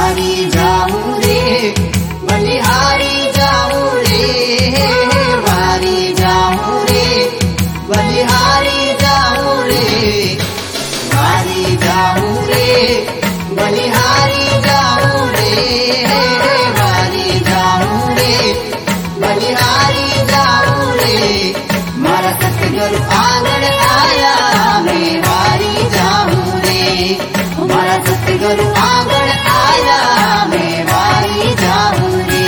वारी जाऊं रे बलिहारी जाऊं रे, वारी जाऊं रे बलिहारी जाऊं रे, वारी जाऊं रे बलिहारी जाऊं रे, वारी जाऊं रे बलिहारी जाऊं रे। मारा सतगुरु आंगण आया मैं वारी जाऊं रे, मारा सतगुरु आंगण आया मैं वारी जाऊं रे।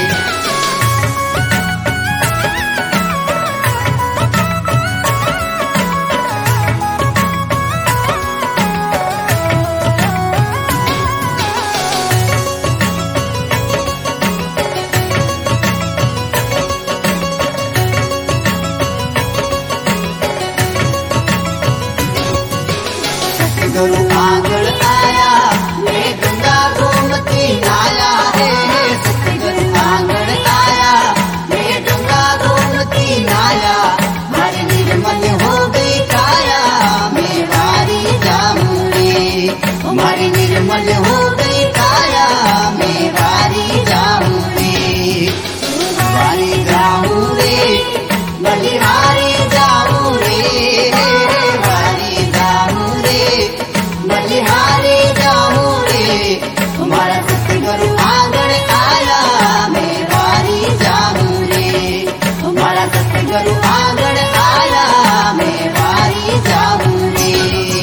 सतगुरु आंगण आया मैं गंगा गोमती नाया है, सतगुरु आंगण आया मैं गंगा गोमती नाया। हमारी निर्मल हो गई काया मैं वारी जाऊं रे, हमारी निर्मल हो गई काया मैं वारी जाऊं रे, वारी जाऊं रे बलिहारी जाऊं रे, वारी जाऊं रे बलिहारी जाऊं रे। हमारा सतगुरु आंगण आया मैं वारी जाऊं रे, हमारा सतगुरु आंगण आया मैं वारी जाऊं रे।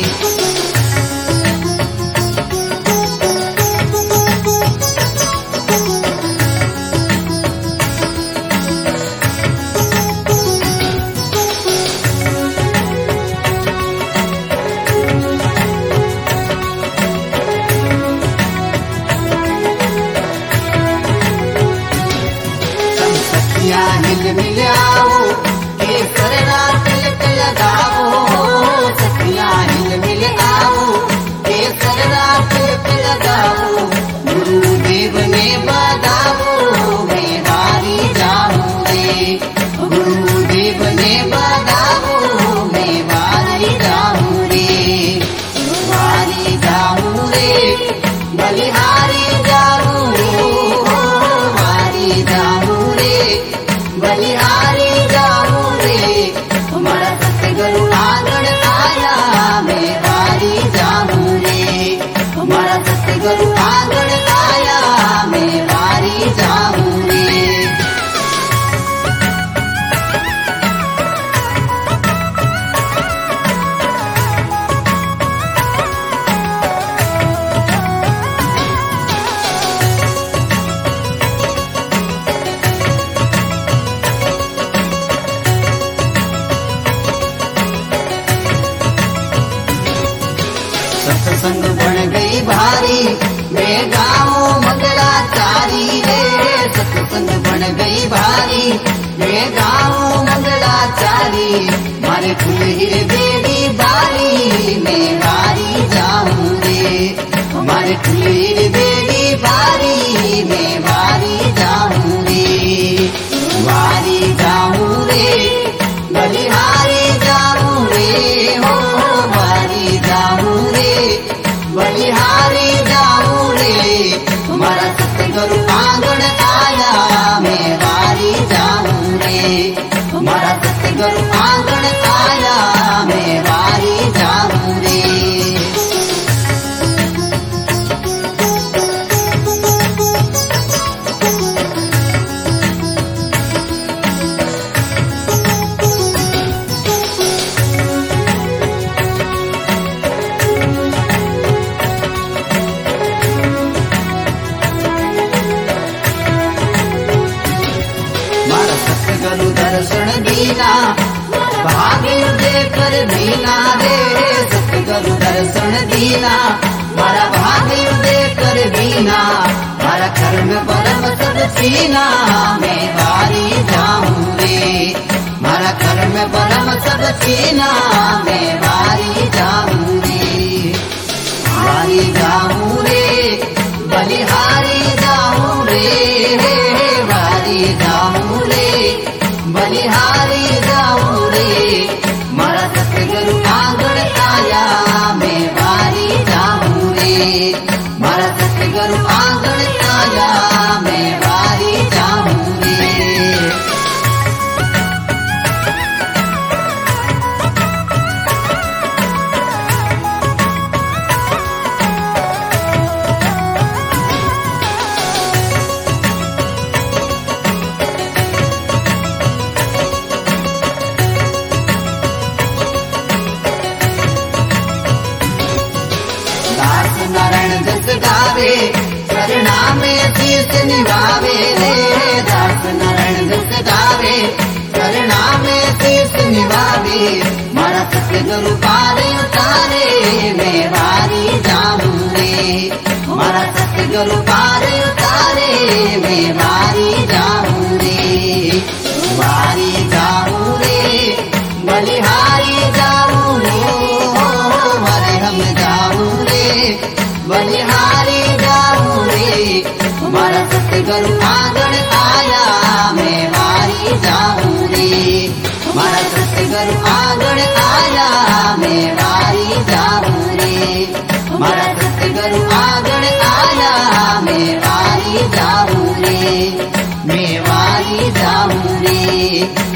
हिल मिल आओ केसर तिलक लगाओ, सखियां हिल मिल आओ केसर तिलक लगाओ। गुरुदेव ने बताओ मैं वारी जाऊं रे, गुरुदेव ने बताओ मैं वारी जाऊं रे, वारी जाऊं रे बलिहारी जाऊं रे, वारी जाऊं रे बलिहारी जाऊं रे। हमारा सतगुरु आंगण आया मैं वारी जाऊं रे, हमारा सतगुरु आंगण आया मैं वारी जाऊं रे। सत्संग बन गई भारी मैं गाऊं मंगलाचारी रे, सत्संग बन गई भारी मैं गाऊं मंगलाचारी। मारे फूल हीरे बेड़ी बारी मैं वारी जाऊं रे, मारे फूल हीरे बेड़ी बारी मैं वारी जाऊं रे, वारी जाऊं रे बलिहारी जाऊं रे, हो वारी जाऊं रे बलिहारी जाऊं रे। हमारा सतगुरु आंगण आया मैं वारी जाऊं रे, हमारा सतगुरु आंगण आया मैं वारी जाऊं रे। सतगुरु दर्शन दीना भाग्य देकर दीना रे, सतगुरु दर्शन दीना मारा भाग्य देकर दीना। मारा कर्म बलम सब छीना मैं वारी जाऊं रे, मारा कर्म बलम सब छीना मैं वारी जाऊं रे, वारी जाऊं रे बलिहारी जाऊं रे, वारी जाऊं रे बलिहारी जाऊं रे। मारा सतगुरु आंगण आया मैं वारी जाऊं रे, मारा सतगुरु सतगुरु आंगण आया मैं वारी जाऊं रे। नारायण जस गावे चरणा में शीश निभावे रे। दास नारायण जस गावे चरणा में शीश निभावे मारा सतगुरु पार उतारे मैं वारी जाऊं रे। मारा सतगुरु पार उतारे मैं वारी जाऊं रे। वारी जाऊं रे बलिहारी जाऊं रे हरे हम जाऊं रे बलिहारी जाऊं रे। हमारा सतगुरु आंगण आया मैं वारी जाऊं रे। हमारा सतगुरु आंगण आया मैं वारी जाऊं रे। हमारा सतगुरु आंगण आया मैं वारी जाऊं रे। मैं वारी जाऊं रे।